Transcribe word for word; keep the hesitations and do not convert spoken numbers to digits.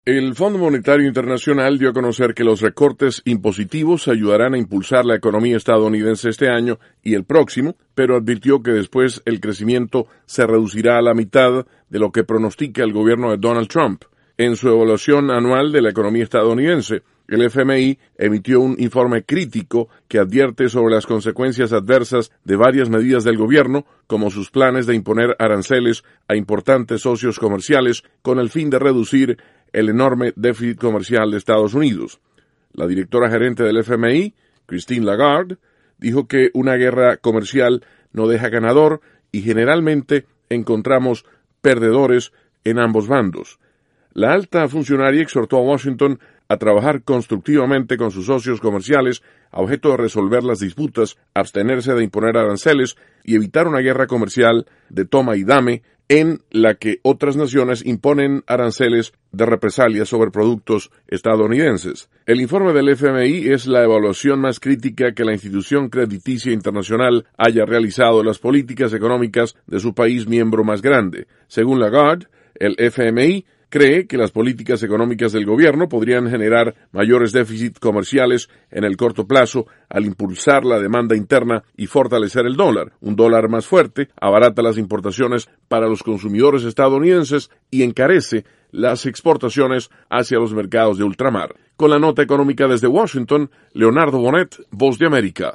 El Fondo Monetario Internacional dio a conocer que los recortes impositivos ayudarán a impulsar la economía estadounidense este año y el próximo, pero advirtió que después el crecimiento se reducirá a la mitad de lo que pronostica el gobierno de Donald Trump. En su evaluación anual de la economía estadounidense, el F M I emitió un informe crítico que advierte sobre las consecuencias adversas de varias medidas del gobierno, como sus planes de imponer aranceles a importantes socios comerciales con el fin de reducir el enorme déficit comercial de Estados Unidos. La directora gerente del F M I, Christine Lagarde, dijo que una guerra comercial no deja ganador y generalmente encontramos perdedores en ambos bandos. La alta funcionaria exhortó a Washington a trabajar constructivamente con sus socios comerciales a objeto de resolver las disputas, abstenerse de imponer aranceles y evitar una guerra comercial de toma y dame en la que otras naciones imponen aranceles de represalia sobre productos estadounidenses. El informe del F M I es la evaluación más crítica que la institución crediticia internacional haya realizado de las políticas económicas de su país miembro más grande. Según Lagarde, el F M I cree que las políticas económicas del gobierno podrían generar mayores déficits comerciales en el corto plazo al impulsar la demanda interna y fortalecer el dólar. Un dólar más fuerte abarata las importaciones para los consumidores estadounidenses y encarece las exportaciones hacia los mercados de ultramar. Con la nota económica desde Washington, Leonardo Bonet, Voz de América.